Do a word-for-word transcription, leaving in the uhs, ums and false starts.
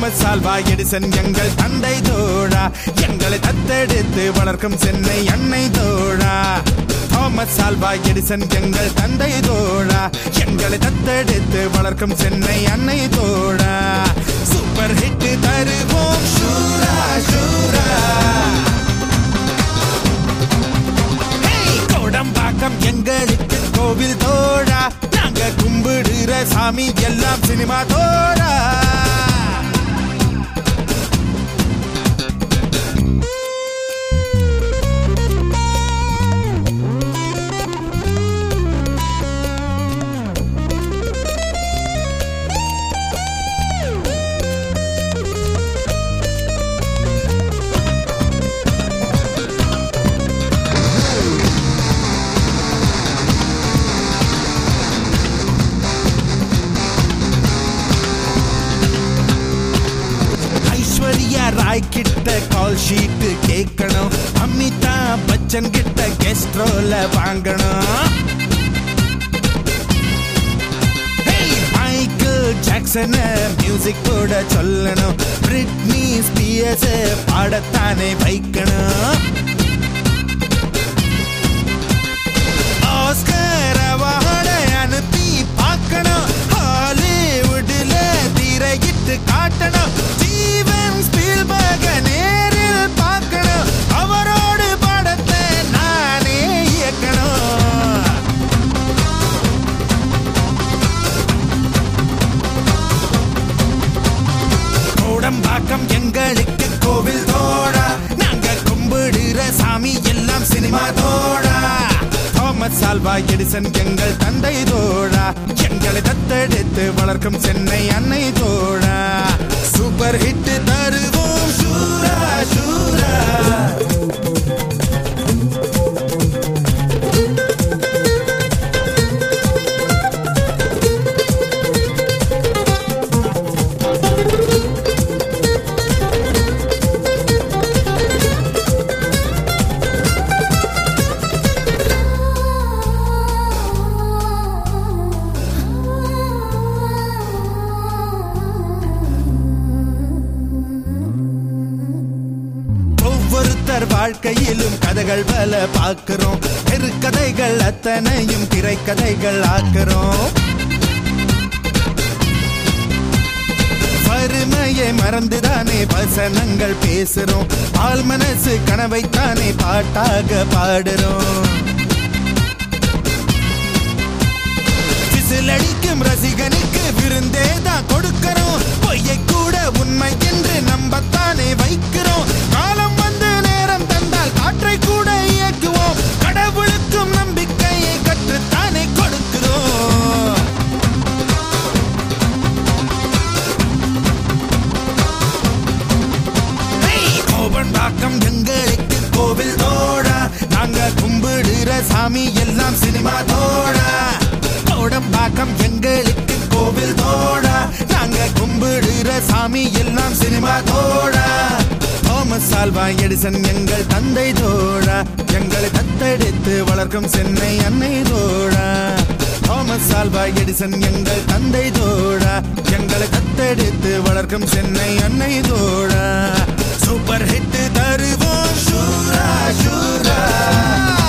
Thomas Alva Edison எங்கள் தந்தை தோழா, எங்களை தத்தெடுத்து வளர்க்கும் சென்னை அன்னை தோழா. தாமஸ் ஆல்வா எடிசன் எங்கள் தந்தை தோழா, எங்களை தத்தெடுத்து வளர்க்கும் சென்னை அன்னை தோழா. சூப்பர் ஹிட் தருவோம் ஷூரா ஷூரா. கோடம்பாக்கம் எங்களுக்கு கோவில் தோழா, நாங்க கும்பிடுற சாமி எல்லாம் சினிமா தோழா. ராய் கிட்ட கால் ஷீட் கேட்கணும், அமிதாப் பச்சன் கிட்ட கெஸ்ட் ரோல வாங்கணும். மைக்கேல் ஜாக்சன் மியூசிக் கூட சொல்லணும், பிரிட்னி ஸ்பியர்ஸ் பாடத்தானே வைக்கணும். ஆஸ்கர் அவார்டை அனுப்பி பார்க்கணும், ஹாலிவுட்ல திரையிட்டு காட்டணும். ஜீவன் ஸ்பீல்பர்க நேரில் பார்க்கணும், அவரோடு படத்தை நானே இயக்கணும். கோடம்பாக்கம் எங்களுக்கு கோவில் தோழா, நாங்க கும்பிடுற சாமி எல்லாம் சினிமா தோழா. தாமஸ் ஆல்வா எடிசன் எங்கள் தந்தை தோழா, எங்களை தத்தெடுத்து வளர்க்கும் சென்னை அன்னை தோழா. சூப்பர் ஹிட் தருவோம் ஷூரா ஷூரா. ஒவ்வொருத்தர் வாழ்க்கையிலும் கதைகள் பல பார்க்கிறோம், கதைகள் அத்தனையும் திரைக்கதைகள் ஆக்கிறோம். வறுமையை மறந்துதானே வசனங்கள் பேசுறோம், ஆள் மனசு கனவைத்தானே பாட்டாக பாடுறோம். விசிலடிக்கும் ரசிகனுக்கு விருந்தே தான் கொடுக்கிறோம், பொய்யை கூட உண்மை என்று நம்பத்தானே வைக்கிறோம். காலம் வந்து நேரம் தந்தால் காற்றை கூட இயக்குவோம், கடவுளுக்கும் நம்பிக்கையை கற்றுத்தானே கொடுக்கிறோம். கோடம்பாக்கம் எங்களுக்கு கோவில் தோழா, நாங்க கும்பிடுற சாமி எல்லாம் சினிமா தோழா. கோடம்பாக்கம் எங்களுக்கு கோவில் தோழா, நாங்க கும்பிடுற சாமி எல்லாம் சினிமா தோழா. தாமஸ் ஆல்வா எடிசன் எங்கள் தந்தை தோழா, எங்களை தத்தெடுத்து வளர்க்கும் சென்னை அன்னை தோழா. தாமஸ் ஆல்வா எடிசன் எங்கள் தந்தை தோழா, எங்களை தத்தெடுத்து வளர்க்கும் சென்னை அன்னை தோழா. சூப்பர் ஹிட் தருவோம் ஷூரா ஷூரா.